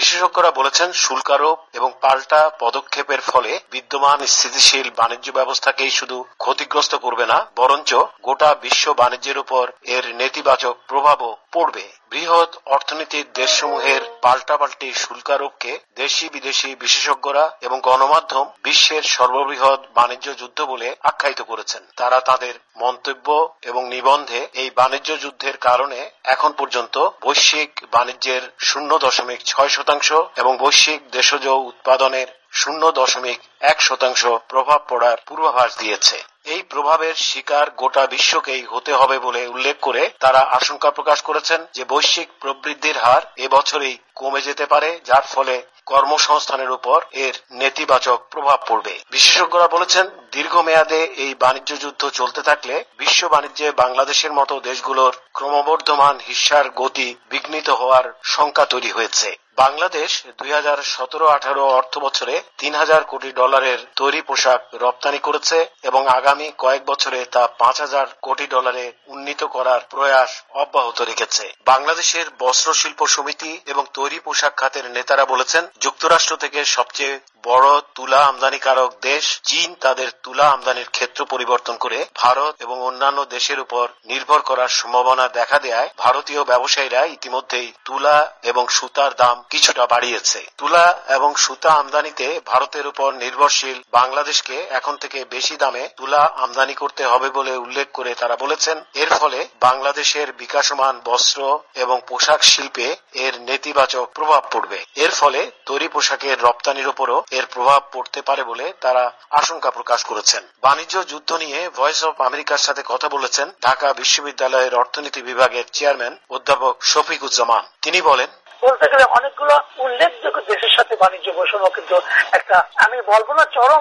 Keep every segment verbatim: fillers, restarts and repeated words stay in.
বিশেষজ্ঞরা বলেছেন শুল্ক আরোপ এবং পাল্টা পদক্ষেপের ফলে বিদ্যমান স্থিতিশীল বাণিজ্য ব্যবস্থাকেই শুধু ক্ষতিগ্রস্ত করবে না, বরঞ্চ গোটা বিশ্ব বাণিজ্যের উপর এর নেতিবাচক প্রভাবও পড়বে। বৃহৎ অর্থনীতির দেশসমূহের পাল্টাপাল্টি শুল্ক আরোপকে দেশি বিদেশি বিশেষজ্ঞরা এবং গণমাধ্যম বিশ্বের সর্ববৃহৎ বাণিজ্য যুদ্ধ বলে আখ্যায়িত করেছেন। তারা তাদের মন্তব্য এবং নিবন্ধে এই বাণিজ্য যুদ্ধের কারণে এখন পর্যন্ত বৈশ্বিক বাণিজ্যের শূন্য দশমিক ছয় শতাংশ এবং বৈশ্বিক দেশজ উৎপাদনের শূন্য দশমিক এক শতাংশ প্রভাব পড়ার পূর্বাভাস দিয়েছে। এই প্রভাবের শিকার গোটা বিশ্বকেই হতে হবে বলে উল্লেখ করে তারা আশঙ্কা প্রকাশ করেছেন যে বৈশ্বিক প্রবৃদ্ধির হার এবছরেই কমে যেতে পারে, যার ফলে কর্মসংস্থানের উপর এর নেতিবাচক প্রভাব পড়বে। বিশেষজ্ঞরা বলেছেন দীর্ঘমেয়াদে এই বাণিজ্য যুদ্ধ চলতে থাকলে বিশ্ব বাণিজ্যে বাংলাদেশের মতো দেশগুলোর ক্রমবর্ধমান হিস্যার গতি বিঘ্নিত হওয়ার শঙ্কা তৈরি হয়েছে। বাংলাদেশ দুই হাজার সতেরো আঠারো অর্থ বছরে তিন হাজার কোটি ডলারের তৈরি পোশাক রপ্তানি করেছে এবং আগামী কয়েক বছরে তা পাঁচ হাজার কোটি ডলারে উন্নীত করার প্রয়াস অব্যাহত রেখেছে। বাংলাদেশের বস্ত্র শিল্প সমিতি এবং তৈরি পোশাক খাতের নেতারা বলেছেন যুক্তরাষ্ট্র থেকে সবচেয়ে বড় তুলা আমদানিকারক দেশ চীন তাদের তুলা আমদানির ক্ষেত্র পরিবর্তন করে ভারত এবং অন্যান্য দেশের উপর নির্ভর করার সম্ভাবনা দেখা দেয় ভারতীয় ব্যবসায়ীরা ইতিমধ্যেই তুলা এবং সুতার দাম কিছুটা বাড়িয়েছে। তুলা এবং সুতা আমদানিতে ভারতের উপর নির্ভরশীল বাংলাদেশকে এখন থেকে বেশি দামে তুলা আমদানি করতে হবে বলে উল্লেখ করে তারা বলেছেন এর ফলে বাংলাদেশের বিকাশমান বস্ত্র এবং পোশাক শিল্পে এর নেতিবাচক প্রভাব পড়বে। এর ফলে তৈরি পোশাকের রপ্তানির উপরও এর প্রভাব পড়তে পারে বলে তারা আশঙ্কা প্রকাশ করেছেন। বাণিজ্য যুদ্ধ নিয়ে ভয়েস অব আমেরিকার সাথে কথা বলেছেন ঢাকা বিশ্ববিদ্যালয়ের অর্থনীতি বিভাগের চেয়ারম্যান অধ্যাপক শফিকুজ্জামান। তিনি বলেন, বলতে গেলে অনেকগুলো উল্লেখযোগ্য দেশের সাথে বাণিজ্য বৈষম্য কিন্তু একটা আমি বলবো না চরম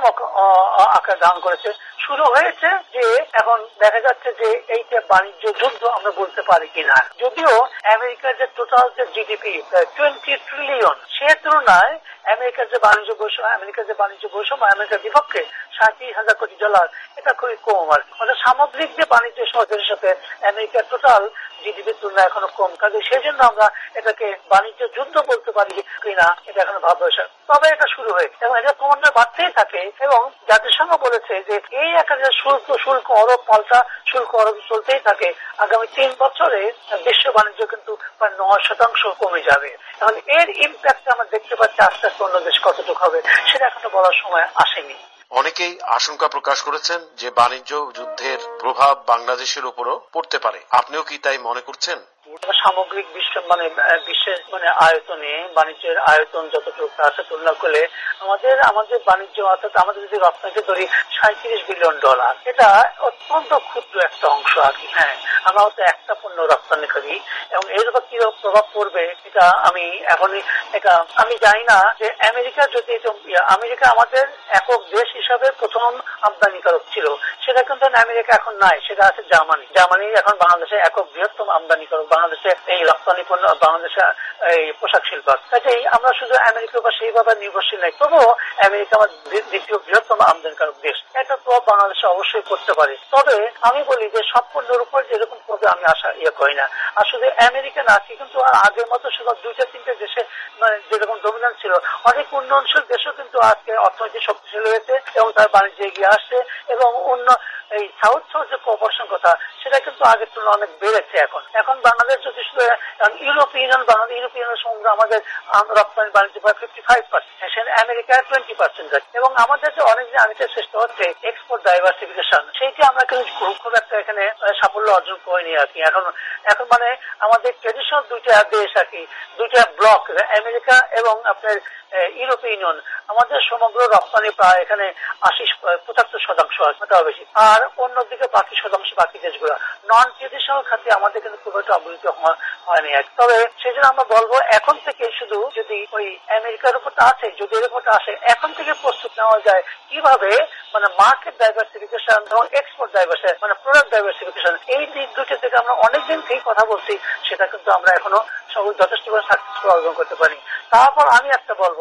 আকার ধারণ করেছে। শুরু হয়েছে যে এখন দেখা যাচ্ছে যে এইটা বাণিজ্য যুদ্ধ আমরা বলতে পারি কিনা। যদিও আমেরিকার যে টোটাল যে জিডিপি টোয়েন্টি ট্রিলিয়ন সে তুলনায় আমেরিকার যে বাণিজ্য বৈষম্য আমেরিকার যে বাণিজ্য বৈষম্য আমেরিকার বিপক্ষে সাঁত্রিশ হাজার কোটি ডলার এটা খুবই কম। আর অর্থাৎ সামগ্রিক যে বাণিজ্য সহযোগের সাথে আমেরিকার টোটাল জিডিপির তুলনায় এখনো কম। কাজে সেই জন্য আমরা এটাকে বাণিজ্য যুদ্ধ বলতে পারি কিনা এটা এখনো ভাবতে হয়। তবে এটা শুরু হয়েছে এবং এটা ক্রমান্বয়ে বাড়তেই থাকে এবং জাতিসংঘ বলেছে যে এই একটা শুল্ক শুল্ক অরব পাল্টা শুল্ক অরব চলতেই থাকে আগামী তিন বছরে বিশ্ব বাণিজ্য কিন্তু প্রায় নয় শতাংশ কমে যাবে। এখন এর ইম্প্যাক্ট আমরা দেখতে পাচ্ছি আস্তে আস্তে অন্য দেশ কতটুকু হবে সেটা এখনো বলার সময় আসেনি। অনেকেই আশঙ্কা প্রকাশ করেছেন যে বাণিজ্য যুদ্ধের প্রভাব বাংলাদেশের উপরও পড়তে পারে। আপনিও কি তাই মনে করছেন? সামগ্রিক বিশ্ব মানে বিশ্বের মানে আয়তনে বাণিজ্যের আয়তন যতটুকু আছে তুলনা করলে আমাদের আমাদের বাণিজ্য অর্থাৎ আমাদের যদি রপ্তানি ধরি সাঁত্রিশ বিলিয়ন ডলার, এটা অত্যন্ত ক্ষুদ্র একটা অংশ আর কি। হ্যাঁ, আমরা হয়তো একটা পণ্য রপ্তানি করি এবং এর উপর কি প্রভাব পড়বে এটা আমি এখনই এটা আমি জানি না। যে আমেরিকা যদি আমেরিকা আমাদের একক দেশ হিসাবে প্রথম আমদানিকারক ছিল, সেটা কিন্তু আমেরিকা এখন নাই, সেটা আছে জার্মানি। জার্মানি এখন বাংলাদেশের একক বৃহত্তম আমদানিকারক, বাংলাদেশে এই রপ্তানি পণ্য বাংলাদেশে এই পোশাক শিল্প। কাজেই আমরা শুধু আমেরিকার উপর সেইভাবে নির্ভরশীল নাই, তবুও আমেরিকা আমার দ্বিতীয় বৃহত্তম আমদানিকারক দেশ। এটা প্রভাব বাংলাদেশে অবশ্যই করতে পারে। তবে আমি বলি যে সব পণ্যের উপর যেরকম করবে আমি আশা ইয়ে করি না। আর শুধু আমেরিকা না, কিন্তু আগের মতো শুধু দুইটা তিনটে দেশে মানে যেরকম ডমিনেন্স ছিল, অনেক উন্নয়নশীল দেশও কিন্তু আজকে অর্থনৈতিক শক্তিশালী হয়েছে এবং তার বাণিজ্যে এগিয়ে আসছে এবং অন্য এই সাউথ সাউথ যে কোঅপারেশন কথা সেটা কিন্তু আগের তুলনায় অনেক বেড়েছে। এখন এখন বাংলাদেশ যদি শুধু ইউরোপিয়ান বাংলাদেশ ইউরোপিয়ানের সঙ্গে আমাদের রপ্তানি বাণিজ্য প্রায় ফিফটি ফাইভ পার্সেন্ট, সেখানে আমেরিকায় টোয়েন্টি পার্সেন্ট যাচ্ছে এবং আমাদের যে অনেক যে আনিতে চেষ্টা হচ্ছে এক্সপোর্ট ডাইভার্সিফিকেশন, সেইটি আমরা কিন্তু খুব একটা এখানে সাফল্য অর্জন করিনি আর কি। এখন এখন মানে আমাদের ট্রেডিশনাল দুইটা দেশ আর কি, দুইটা ব্লক আমেরিকা এবং আপনার ইউরোপীয় ইউনিয়ন, আমাদের সমগ্র রপ্তানি প্রায় এখানে আশি পঁচাত্তর শতাংশ বেশি। আর অন্যদিকে বাকি শতাংশ বাকি দেশগুলো নন ট্রেডিশনাল খাতে আমাদের কিন্তু খুব একটা অবহিত হয়নি। তবে সেই জন্য আমরা বলবো এখন থেকে শুধু যদি ওই আমেরিকার উপরটা আছে, যদি এর উপরটা আসে, এখন থেকে প্রস্তুত নেওয়া যায় কিভাবে মানে মার্কেট ডাইভার্সিফিকেশন এবং এক্সপোর্ট ডাইভার্সিফিকেশন মানে প্রোডাক্ট ডাইভার্সিফিকেশন, এই দিক দুটো থেকে আমরা অনেকদিন থেকে কথা বলছি, সেটা কিন্তু আমরা এখনো সব যথেষ্ট সাকসেসফুল অর্জন করতে পারি। তারপর আমি একটা বলবো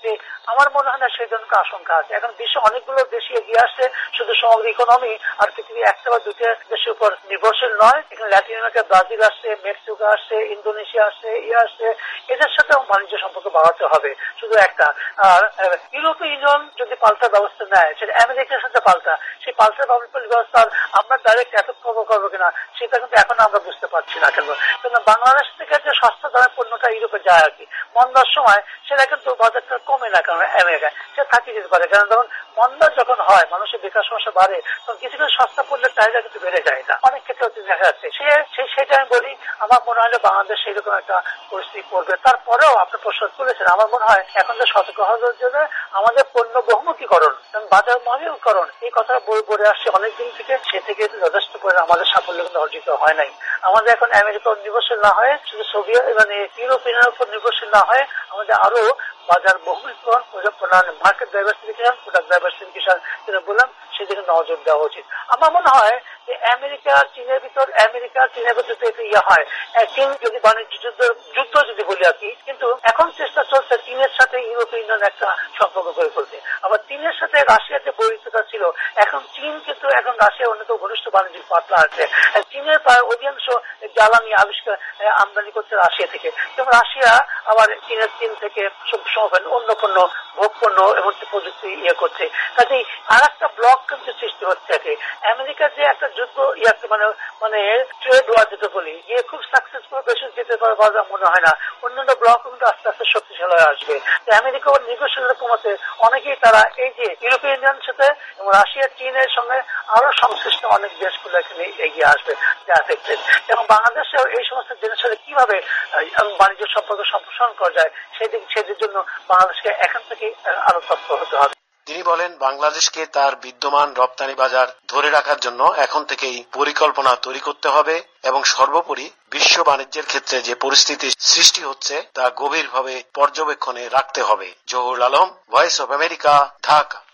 যে আমার মনে হয় না সেই ধরনের আশঙ্কা আছে। এখন বিশ্বে অনেকগুলো দেশই এগিয়ে আসছে, শুধু সমগ্র ইকোনমি আর পৃথিবী একটা বা দুইটা দেশের উপর নির্ভরশীল নয়। এখানে ল্যাটিন আমেরিকা, ব্রাজিল আসছে, মেক্সিকো আসছে, ইন্দোনেশিয়া আসছে, ইয়ে আসছে, এদের সাথেও বাণিজ্য সম্পর্ক বাড়াতে হবে, শুধু একটা। আর ইউরোপীয় ইউনিয়ন যদি পাল্টা ব্যবস্থা নেয়, সেটা আমেরিকার সাথে পাল্টা, সেই পাল্টা ব্যবস্থা আমরা ডাইরেক্ট এত খবর করবো কিনা সেটা কিন্তু এখন আমরা বুঝতে পারছি না। কেন কেন বাংলাদেশ থেকে যে সস্তা দামের পণ্যটা ইউরোপে যায় আর কি, মন্দার সময় সেটা কিন্তু বাজারটা কমে না, কারণ আমেরিকায় সেটা থাকি যেতে পারে। কারণ যখন মন্দা যখন হয়, মানুষের বেকার সমস্যা বাড়ে, তখন কিছু কিছু সস্তা পণ্যের চাহিদা কিন্তু বেড়ে যায়। এটা অনেক ক্ষেত্রে দেখা যাচ্ছে। সে সেটা আমি বলি, আমার মনে হয় বাংলাদেশ সেইরকম একটা পরিস্থিতি পড়বে। তারপরেও আপনি প্রশ্ন করেছেন, আমার মনে হয় এখন যে সতর্ক হওয়ার জন্য আমাদের পণ্য বহুমুখীকরণ, বাজার মহীকরণ, এই কথা বই বলে আসছে অনেকদিন থেকে। সে থেকে যথেষ্ট করে আমাদের সাফল্য কিন্তু অর্জিত হয় নাই। আমাদের এখন আমেরিকার নির্ভরশীল না হয়ে, শুধু সোভিয়েত মানে ইউরোপিয়ানের উপর নির্ভরশীল না হয়ে, আমাদের আরো বাজার বহুমুখীকরণ, মার্কেট ডাইভার্সিফিকেশন, প্রোডাক্ট ডাইভার্সিফিকেশন যেটা বললাম, সেদিকে নজর দেওয়া উচিত। আমার মনে হয় যে আমেরিকা চীনের ভিতর, আমেরিকা চীনের ভিতর একটা ইয়ে হয়, চীন যদি বাণিজ্য যুদ্ধ যুদ্ধ যদি বলি আর কি, কিন্তু এখন চেষ্টা চলছে চীনের সাথে ইউরোপীয় ইউনিয়ন একটা সম্পর্ক গড়ে তুলতে। আবার চীনের সাথে রাশিয়ার যে বৈরিতা ছিল, এখন চীন কিন্তু এখন রাশিয়ার অন্যতম ঘনিষ্ঠ বাণিজ্যিক পার্টনার আছে। চীনের প্রায় অধিকাংশ জ্বালানি আবিষ্কার আমদানি করছে রাশিয়া থেকে, এবং রাশিয়া আবার চীনের চীন থেকে অন্য পণ্য, ভোগ পণ্য এবং প্রযুক্তি ইয়ে করছে। কাজেই আর একটা ব্লক কিন্তু সৃষ্টি হচ্ছে। আমেরিকার যে একটা যুদ্ধ ইয়ে মানে মানে ট্রেড ওয়ার যেটা বলি, ইয়ে খুব সাকসেসফুল বেশি যেতে পারে মনে হয় না। অন্যান্য ব্লক কিন্তু আস্তে আস্তে শক্তিশালী হয়ে আসবে। আমেরিকা ও নির্ভরশীলতা কমাতে অনেকেই তারা এই যে ইউরোপিয়ান ইউনিয়নের সাথে এবং রাশিয়া চীনের সঙ্গে আরো সংশ্লিষ্ট অনেক দেশগুলো এখানে এগিয়ে আসবে যা এফেক্টেড। এবং বাংলাদেশেও এই সমস্ত জিনিসের সাথে কিভাবে বাণিজ্য সম্পর্ক সম্প্রসারণ করা যায়, সেদিক সেদিক জন্য বাংলাদেশকে এখন থেকেই আরো তৎপর হতে হবে। তিনি বলেন, বাংলাদেশকে তার বিদ্যমান রপ্তানি বাজার ধরে রাখার জন্য এখন থেকেই পরিকল্পনা তৈরি করতে হবে এবং সর্বোপরি বিশ্ব বাণিজ্যের ক্ষেত্রে যে পরিস্থিতি সৃষ্টি হচ্ছে তা গভীরভাবে পর্যবেক্ষণে রাখতে হবে। Zahurul Alam, Voice of America, Dhaka.